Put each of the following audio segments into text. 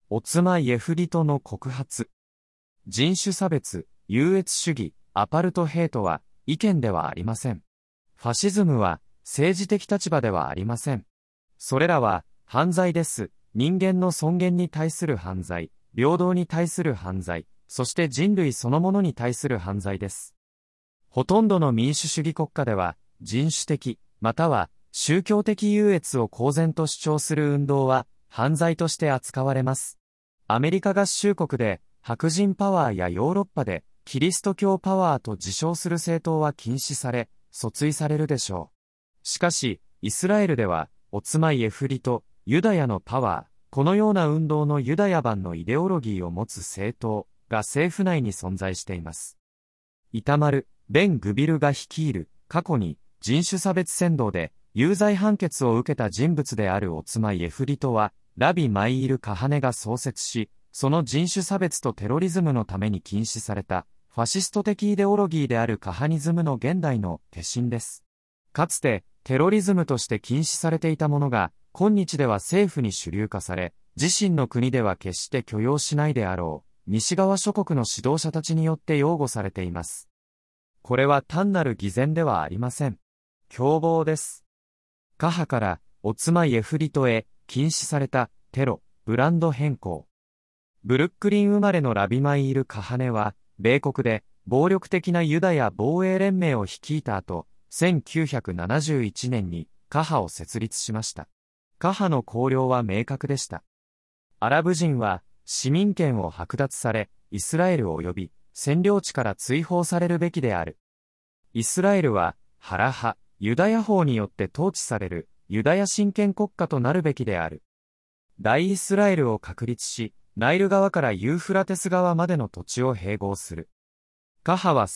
オツマ・イェフリトの告発。人種差別、優越主義、アパルトヘイトは意見ではありません。ファシズムは政治的立場ではありません。それらは犯罪です。人間の尊厳に対する犯罪、平等に対する犯罪、そして人類そのものに対する犯罪です。ほとんどの民主主義国家では人種的、または宗教的優越を公然と主張する運動は犯罪として扱われます。アメリカ合衆国で白人パワーやヨーロッパでキリスト教パワーと自称する政党は禁止され、訴追されるでしょう。しかし、イスラエルでは、オツマ・イェフリト、ユダヤのパワー、このような運動のユダヤ版のイデオロギーを持つ政党が政府内に存在しています。イタマル・ベン・グビルが率いる、過去に人種差別扇動で有罪判決を受けた人物であるオツマ・イェフリトは、ラビ・マイール・カハネが創設し、その人種差別とテロリズムのために禁止された、ファシスト的イデオロギーであるカハニズムの現代の化身です。かつて、テロリズムとして禁止されていたものが、今日では政府に主流化され、自身の国では決して許容しないであろう、西側諸国の指導者たちによって擁護されています。これは単なる偽善ではありません。凶暴です。カハから、オツマ・イェフリトへ、禁止された、テロ、ブランド変更。ブルックリン生まれのラビマイール・カハネは、米国で暴力的なユダヤ防衛連盟を率いた後、1971年にカハを設立しました。カハの綱領は明確でした。アラブ人は市民権を剥奪され、イスラエル及び占領地から追放されるべきである。イスラエルはハラハ、ユダヤ法によって統治されるユダヤ神権国家となるべきである。大イスラエルを確立し、ナイル川からユーフラテス川までの土地を併合する。カハは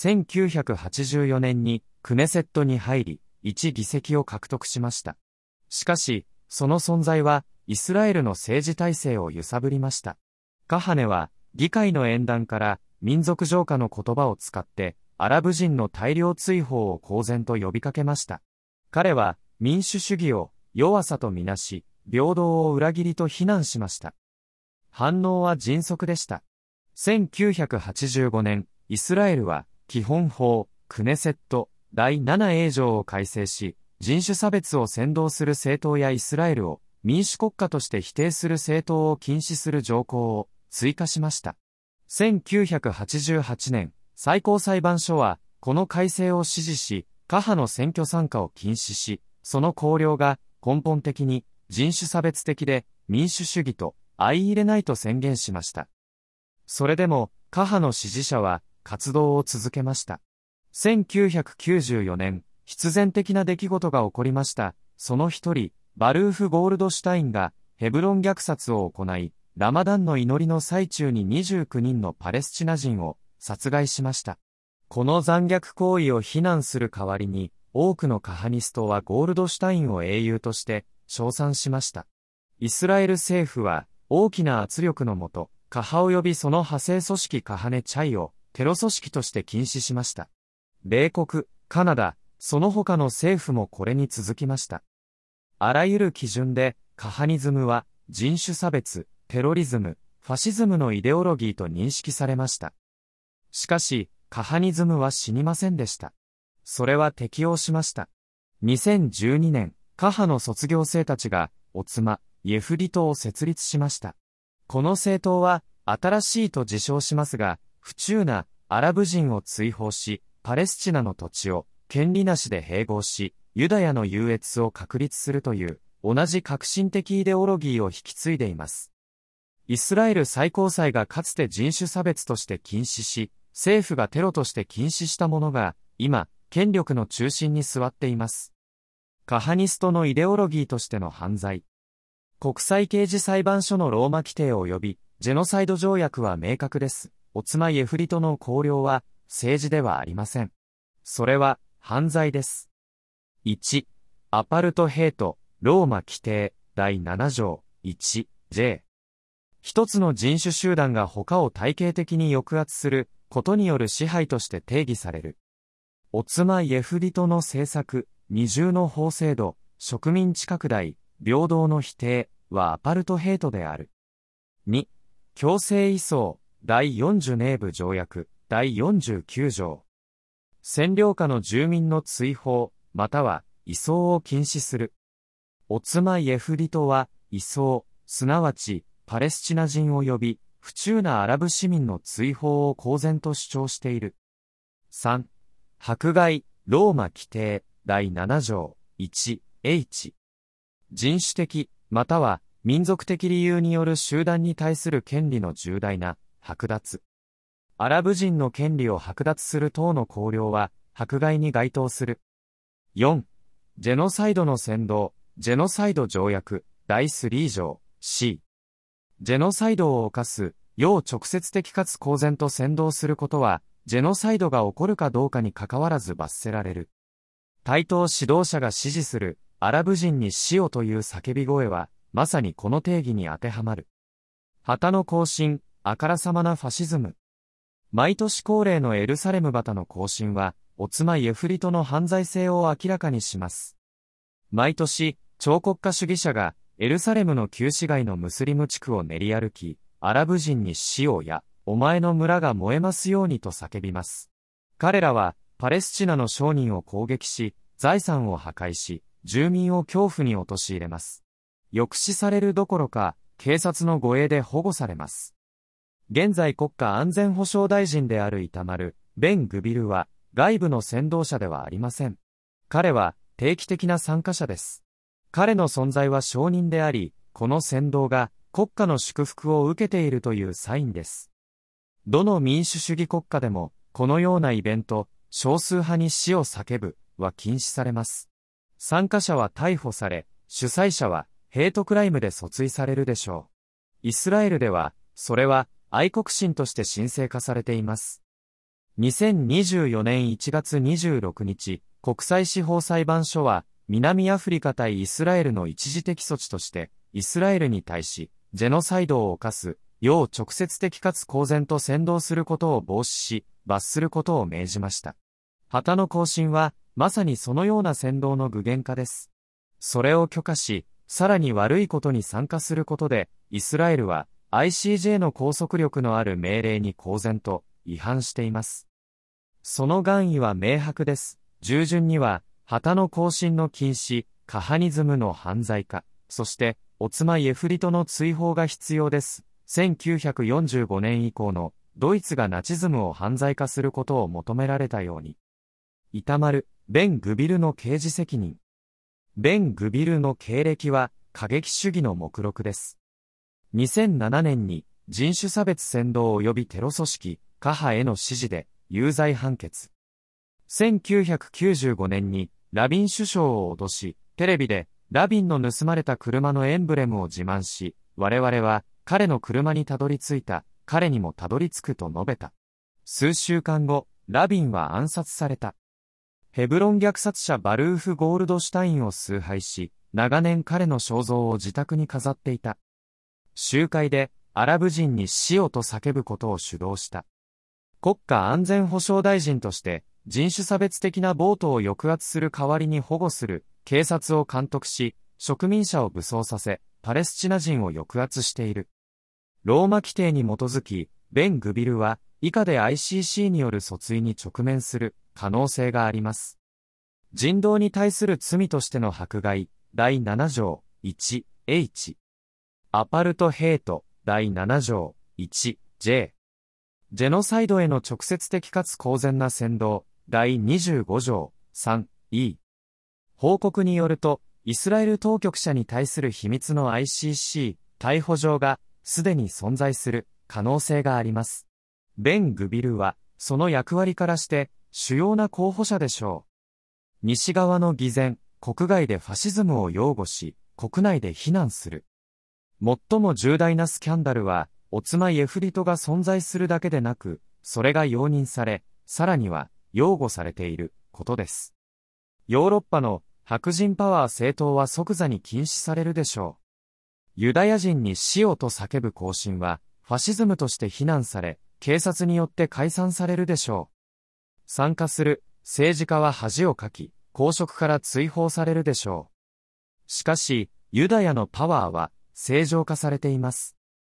1984年にクネセットに入り、1議席を獲得しました。しかし、その存在はイスラエルの政治体制を揺さぶりました。カハネは議会の演壇から民族浄化の言葉を使ってアラブ人の大量追放を公然と呼びかけました。彼は民主主義を弱さとみなし、平等を裏切りと非難しました。反応は迅速でした。1985年、イスラエルは基本法、クネセット、第7英条を改正し、人種差別を扇動する政党やイスラエルを民主国家として否定する政党を禁止する条項を追加しました。1988年、最高裁判所はこの改正を支持し、カハの選挙参加を禁止し、その綱領が根本的に人種差別的で民主主義と相入れないと宣言しました。それでも、カハの支持者は活動を続けました。1994年、必然的な出来事が起こりました。その一人、バルーフ・ゴールドシュタインがヘブロン虐殺を行い、ラマダンの祈りの最中に29人のパレスチナ人を殺害しました。この残虐行為を非難する代わりに、多くのカハニストはゴールドシュタインを英雄として称賛しました。イスラエル政府は、大きな圧力のもと、カハ及びその派生組織カハネチャイをテロ組織として禁止しました。米国、カナダ、その他の政府もこれに続きました。あらゆる基準で、カハニズムは人種差別、テロリズム、ファシズムのイデオロギーと認識されました。しかし、カハニズムは死にませんでした。それは適応しました。2012年、カハの卒業生たちが、オツマ、イェフリトを設立しました。この政党は、新しいと自称しますが、不忠なアラブ人を追放し、パレスチナの土地を権利なしで併合し、ユダヤの優越を確立するという、同じ革新的イデオロギーを引き継いでいます。イスラエル最高裁がかつて人種差別として禁止し、政府がテロとして禁止したものが、今、権力の中心に座っています。カハニストのイデオロギーとしての犯罪。国際刑事裁判所のローマ規定及びジェノサイド条約は明確です。オツマ・イェフリトの綱領は政治ではありません。それは犯罪です。1、アパルトヘイト、ローマ規定、第7条、1J。一つの人種集団が他を体系的に抑圧することによる支配として定義される。オツマ・イェフリトの政策、二重の法制度、植民地拡大、平等の否定はアパルトヘイトである。2、 強制移送、第40ネーブ条約、第49条。占領下の住民の追放、または移送を禁止する。オツマ・イエフリトは、移送、すなわち、パレスチナ人及び、不忠なアラブ市民の追放を公然と主張している。3. 迫害、ローマ規定、第7条、1H。人種的、または民族的理由による集団に対する権利の重大な剥奪。アラブ人の権利を剥奪する等の綱領は、迫害に該当する。4. ジェノサイドの扇動、ジェノサイド条約、第3条、C。ジェノサイドを犯す、要直接的かつ公然と扇動することは、ジェノサイドが起こるかどうかにかかわらず罰せられる。対等指導者が支持する、アラブ人に死をという叫び声は、まさにこの定義に当てはまる。旗の行進、あからさまなファシズム。毎年恒例のエルサレム旗の行進は、オツマ・イエフリトの犯罪性を明らかにします。毎年、超国家主義者が、エルサレムの旧市街のムスリム地区を練り歩き、アラブ人に死をや、お前の村が燃えますようにと叫びます。彼らは、パレスチナの商人を攻撃し、財産を破壊し、住民を恐怖に陥れます。抑止されるどころか、警察の護衛で保護されます。現在国家安全保障大臣であるイタマル・ベン・グビルは、外部の先導者ではありません。彼は、定期的な参加者です。彼の存在は承認であり、この先導が国家の祝福を受けているというサインです。どの民主主義国家でも、このようなイベント、少数派に死を叫ぶ、は禁止されます。参加者は逮捕され、主催者はヘイトクライムで訴追されるでしょう。イスラエルでは、それは愛国心として神聖化されています。2024年1月26日、国際司法裁判所は、南アフリカ対イスラエルの一時的措置として、イスラエルに対し、ジェノサイドを犯す、要直接的かつ公然と扇動することを防止し、罰することを命じました。旗の行進は、まさにそのような扇動の具現化です。それを許可し、さらに悪いことに参加することで、イスラエルは、ICJ の拘束力のある命令に公然と違反しています。その含意は明白です。従順には、旗の行進の禁止、カハニズムの犯罪化、そして、オツマ・イエフリトの追放が必要です。1945年以降の、ドイツがナチズムを犯罪化することを求められたように。イタマル・ベン・グビルの刑事責任。ベン・グビルの経歴は、過激主義の目録です。2007年に、人種差別扇動及びテロ組織、カハへの指示で、有罪判決。1995年に、ラビン首相を脅し、テレビで、ラビンの盗まれた車のエンブレムを自慢し、我々は、彼の車にたどり着いた、彼にもたどり着くと述べた。数週間後、ラビンは暗殺された。ヘブロン虐殺者バルーフ・ゴールドシュタインを崇拝し、長年彼の肖像を自宅に飾っていた。集会で、アラブ人に死をと叫ぶことを主導した。国家安全保障大臣として、人種差別的な暴徒を抑圧する代わりに保護する、警察を監督し、植民者を武装させ、パレスチナ人を抑圧している。ローマ規定に基づき、ベン・グビルは、以下で ICC による訴追に直面する可能性があります。人道に対する罪としての迫害、第7条、1H。アパルトヘイト、第7条、1J。ジェノサイドへの直接的かつ公然な扇動、第25条、3E。報告によると、イスラエル当局者に対する秘密の ICC、逮捕状が、すでに存在する可能性があります。ベン・グビルは、その役割からして、主要な候補者でしょう。西側の偽善、国外でファシズムを擁護し、国内で非難する。最も重大なスキャンダルは、オツマ・イエフリトが存在するだけでなく、それが容認され、さらには、擁護されていることです。ヨーロッパの白人パワー政党は即座に禁止されるでしょう。ユダヤ人に死をと叫ぶ行進は、ファシズムとして非難され、警察によって解散されるでしょう。参加する政治家は恥をかき、公職から追放されるでしょう。しかし、ユダヤのパワーは正常化されています。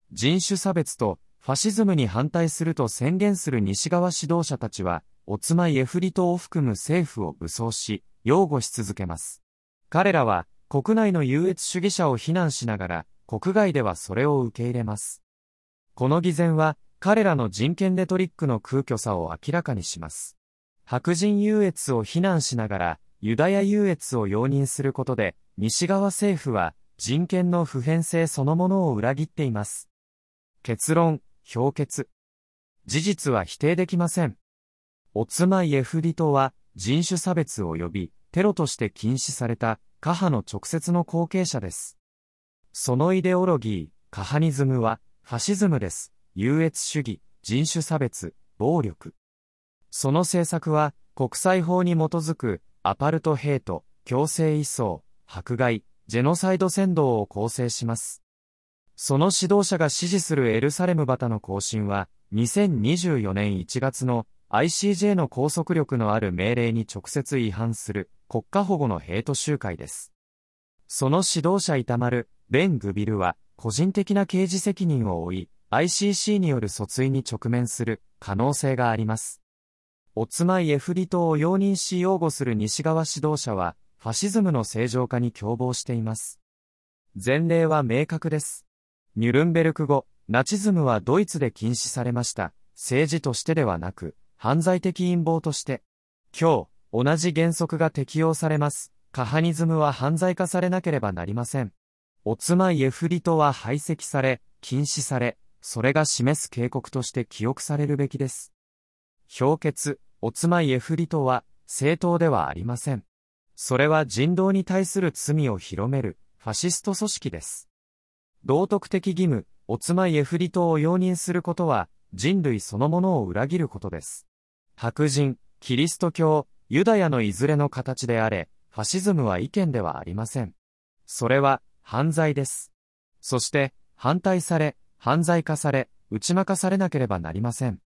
人種差別とファシズムに反対すると宣言する西側指導者たちは、オツマイエフリトを含む政府を武装し、擁護し続けます。彼らは、国内の優越主義者を非難しながら、国外ではそれを受け入れます。この偽善は、彼らの人権レトリックの空虚さを明らかにします。白人優越を非難しながら、ユダヤ優越を容認することで、西側政府は、人権の普遍性そのものを裏切っています。結論、評決。事実は否定できません。オツマイエフリトは、人種差別及び、テロとして禁止された、カハの直接の後継者です。そのイデオロギー、カハニズムは、ファシズムです。優越主義、人種差別、暴力。その政策は、国際法に基づく、アパルトヘイト、強制移送、迫害、ジェノサイド扇動を構成します。その指導者が支持するエルサレム旗の行進は、2024年1月の ICJ の拘束力のある命令に直接違反する国家保護のヘイト集会です。その指導者イタマル・ベン・グビルは、個人的な刑事責任を負い、ICC による訴追に直面する可能性があります。オツマイエフリトを容認し擁護する西側指導者は、ファシズムの正常化に共謀しています。前例は明確です。ニュルンベルク後、ナチズムはドイツで禁止されました。政治としてではなく、犯罪的陰謀として。今日、同じ原則が適用されます。カハニズムは犯罪化されなければなりません。オツマイエフリトは排斥され、禁止され、それが示す警告として記憶されるべきです。評決、オツマイエフリトは正当ではありません。それは人道に対する罪を広めるファシスト組織です。道徳的義務、オツマイエフリトを容認することは人類そのものを裏切ることです。白人、キリスト教、ユダヤのいずれの形であれ、ファシズムは意見ではありません。それは犯罪です。そして反対され、犯罪化され、打ち負かされなければなりません。